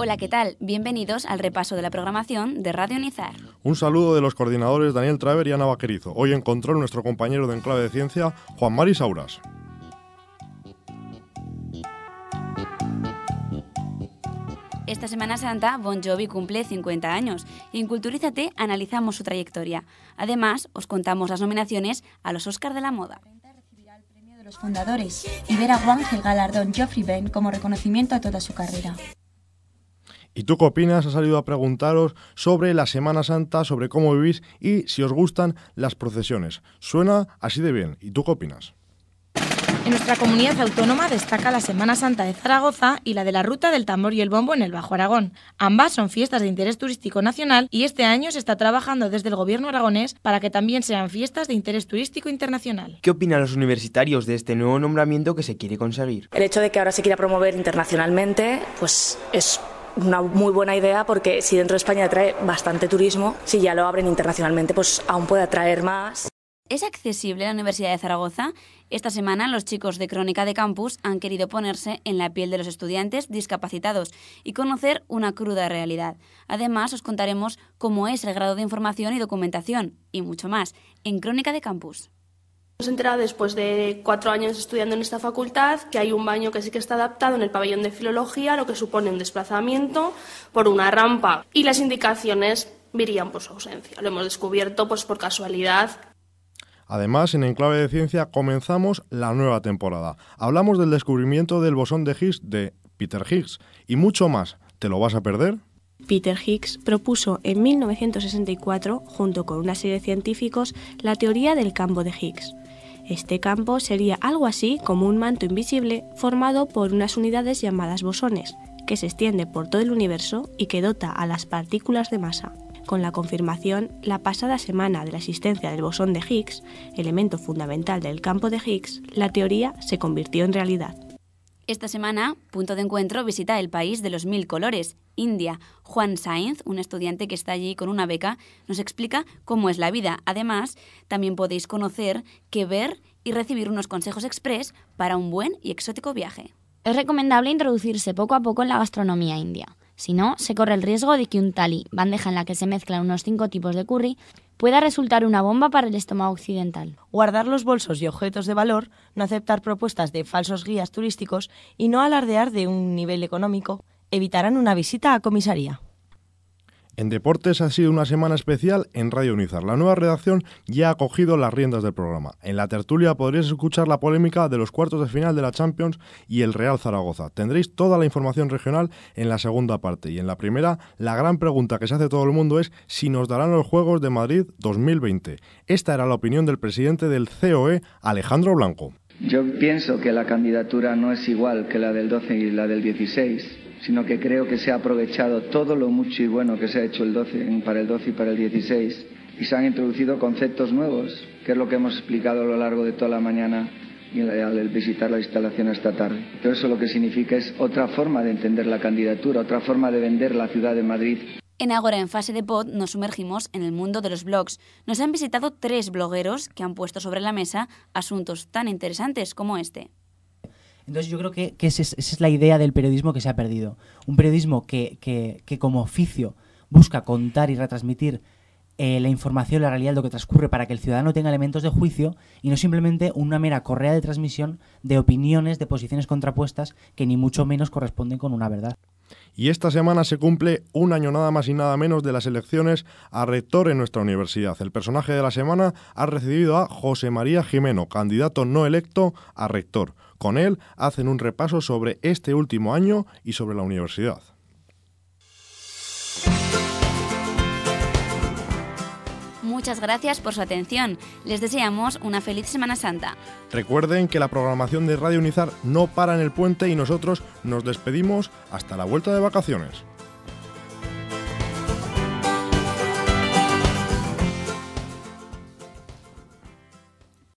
Hola, ¿qué tal? Bienvenidos al repaso de la programación de Radio Unizar. Un saludo de los coordinadores Daniel Traver y Ana Vaquerizo. Hoy en control nuestro compañero de Enclave de Ciencia, Juan Mari Sauras. Esta Semana Santa, Bon Jovi cumple 50 años y en Culturízate analizamos su trayectoria. Además, os contamos las nominaciones a los Oscar de la Moda. Recibirá el premio de los fundadores y verá a Wang el galardón Geoffrey Benn como reconocimiento a toda su carrera. ¿Y tú qué opinas? Ha salido a preguntaros sobre la Semana Santa, sobre cómo vivís y si os gustan las procesiones. Suena así de bien. ¿Y tú qué opinas? En nuestra comunidad autónoma destaca la Semana Santa de Zaragoza y la de la Ruta del Tambor y el Bombo en el Bajo Aragón. Ambas son fiestas de interés turístico nacional y este año se está trabajando desde el gobierno aragonés para que también sean fiestas de interés turístico internacional. ¿Qué opinan los universitarios de este nuevo nombramiento que se quiere conseguir? El hecho de que ahora se quiera promover internacionalmente, pues es una muy buena idea, porque si dentro de España atrae bastante turismo, si ya lo abren internacionalmente, pues aún puede atraer más. ¿Es accesible la Universidad de Zaragoza? Esta semana los chicos de Crónica de Campus han querido ponerse en la piel de los estudiantes discapacitados y conocer una cruda realidad. Además, os contaremos cómo es el grado de información y documentación y mucho más en Crónica de Campus. Nos hemos enterado después de 4 años estudiando en esta facultad que hay un baño que sí que está adaptado en el pabellón de Filología, lo que supone un desplazamiento por una rampa, y las indicaciones verían por su ausencia. Lo hemos descubierto pues por casualidad. Además, en Enclave de Ciencia comenzamos la nueva temporada. Hablamos del descubrimiento del bosón de Higgs de Peter Higgs y mucho más. ¿Te lo vas a perder? Peter Higgs propuso en 1964, junto con una serie de científicos, la teoría del campo de Higgs. Este campo sería algo así como un manto invisible formado por unas unidades llamadas bosones, que se extiende por todo el universo y que dota a las partículas de masa. Con la confirmación, la pasada semana, de la existencia del bosón de Higgs, elemento fundamental del campo de Higgs, la teoría se convirtió en realidad. Esta semana, Punto de Encuentro visita el país de los 1000 colores, India. Juan Sainz, un estudiante que está allí con una beca, nos explica cómo es la vida. Además, también podéis conocer qué ver y recibir unos consejos express para un buen y exótico viaje. Es recomendable introducirse poco a poco en la gastronomía india. Si no, se corre el riesgo de que un thali, bandeja en la que se mezclan unos 5 tipos de curry, pueda resultar una bomba para el estómago occidental. Guardar los bolsos y objetos de valor, no aceptar propuestas de falsos guías turísticos y no alardear de un nivel económico evitarán una visita a comisaría. En deportes ha sido una semana especial en Radio Unizar. La nueva redacción ya ha cogido las riendas del programa. En la tertulia podréis escuchar la polémica de los cuartos de final de la Champions y el Real Zaragoza. Tendréis toda la información regional en la segunda parte. Y en la primera, la gran pregunta que se hace todo el mundo es si nos darán los Juegos de Madrid 2020. Esta era la opinión del presidente del COE, Alejandro Blanco. Yo pienso que la candidatura no es igual que la del 12 y la del 16, sino que creo que se ha aprovechado todo lo mucho y bueno que se ha hecho para el 12 y para el 16 y se han introducido conceptos nuevos, que es lo que hemos explicado a lo largo de toda la mañana y al visitar la instalación esta tarde. Todo eso lo que significa es otra forma de entender la candidatura, otra forma de vender la ciudad de Madrid. En Agora en Fase de Pod nos sumergimos en el mundo de los blogs. Nos han visitado 3 blogueros que han puesto sobre la mesa asuntos tan interesantes como este. Entonces yo creo que esa es la idea del periodismo que se ha perdido. Un periodismo que como oficio busca contar y retransmitir la información, la realidad, lo que transcurre para que el ciudadano tenga elementos de juicio y no simplemente una mera correa de transmisión de opiniones, de posiciones contrapuestas que ni mucho menos corresponden con una verdad. Y esta semana se cumple un año nada más y nada menos de las elecciones a rector en nuestra universidad. El personaje de la semana ha recibido a José María Jimeno, candidato no electo a rector. Con él hacen un repaso sobre este último año y sobre la universidad. Muchas gracias por su atención. Les deseamos una feliz Semana Santa. Recuerden que la programación de Radio Unizar no para en el puente y nosotros nos despedimos hasta la vuelta de vacaciones.